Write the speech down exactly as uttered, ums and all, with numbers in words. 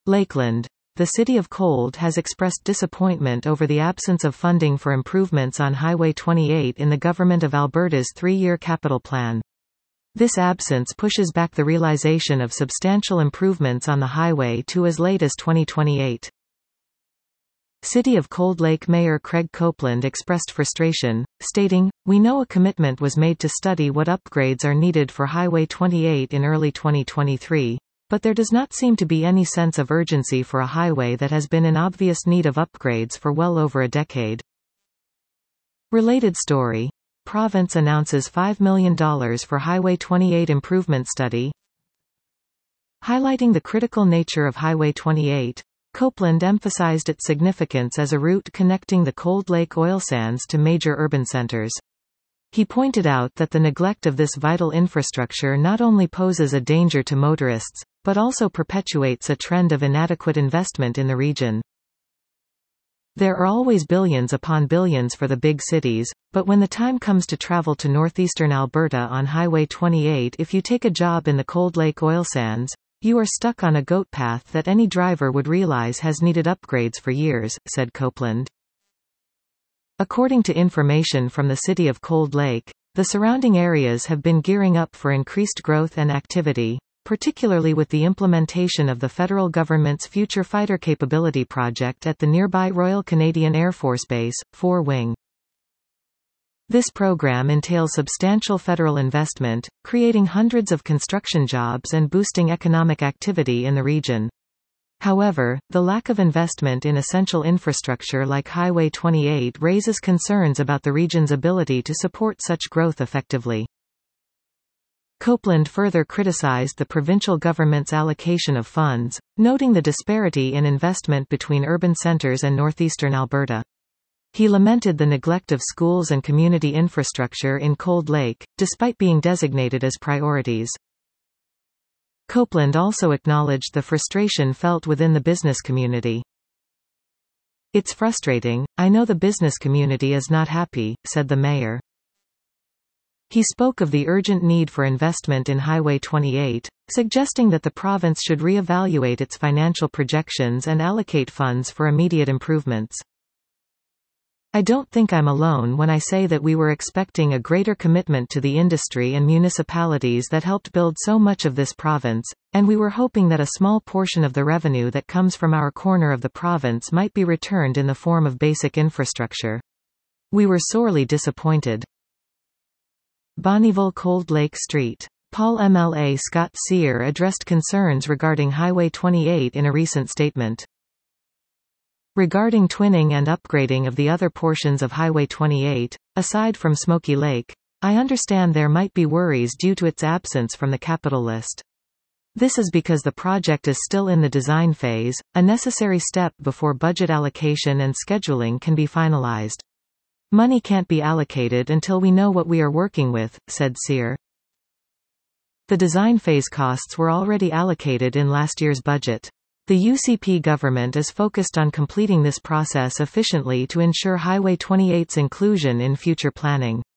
Lakeland. The City of Cold has expressed disappointment over the absence of funding for improvements on Highway twenty-eight in the Government of Alberta's three-year capital plan. This absence pushes back the realization of substantial improvements on the highway to as late as twenty twenty-eight. City of Cold Lake Mayor Craig Copeland expressed frustration, stating, "We know a commitment was made to study what upgrades are needed for Highway twenty-eight in early twenty twenty-three, but there does not seem to be any sense of urgency for a highway that has been in obvious need of upgrades for well over a decade." Related story. Province announces five million dollars for Highway twenty-eight improvement study. Highlighting the critical nature of Highway twenty-eight, Copeland emphasized its significance as a route connecting the Cold Lake oil sands to major urban centers. He pointed out that the neglect of this vital infrastructure not only poses a danger to motorists, but also perpetuates a trend of inadequate investment in the region. There are always billions upon billions for the big cities, but when the time comes to travel to northeastern Alberta on Highway twenty-eight, if you take a job in the Cold Lake oil sands, you are stuck on a goat path that any driver would realize has needed upgrades for years, said Copeland. According to information from the City of Cold Lake, the surrounding areas have been gearing up for increased growth and activity, particularly with the implementation of the federal government's Future Fighter Capability Project at the nearby Royal Canadian Air Force Base, Fort Wing. This program entails substantial federal investment, creating hundreds of construction jobs and boosting economic activity in the region. However, the lack of investment in essential infrastructure like Highway twenty-eight raises concerns about the region's ability to support such growth effectively. Copeland further criticized the provincial government's allocation of funds, noting the disparity in investment between urban centers and northeastern Alberta. He lamented the neglect of schools and community infrastructure in Cold Lake, despite being designated as priorities. Copeland also acknowledged the frustration felt within the business community. "It's frustrating, I know the business community is not happy," said the mayor. He spoke of the urgent need for investment in Highway twenty-eight, suggesting that the province should re-evaluate its financial projections and allocate funds for immediate improvements. "I don't think I'm alone when I say that we were expecting a greater commitment to the industry and municipalities that helped build so much of this province, and we were hoping that a small portion of the revenue that comes from our corner of the province might be returned in the form of basic infrastructure. We were sorely disappointed." Bonnyville Cold Lake Street. Paul M L A Scott Sear addressed concerns regarding Highway twenty-eight in a recent statement. Regarding twinning and upgrading of the other portions of Highway twenty-eight, aside from Smoky Lake, I understand there might be worries due to its absence from the capital list. This is because the project is still in the design phase, a necessary step before budget allocation and scheduling can be finalized. Money can't be allocated until we know what we are working with, said Sear. The design phase costs were already allocated in last year's budget. The U C P government is focused on completing this process efficiently to ensure Highway twenty-eight's inclusion in future planning.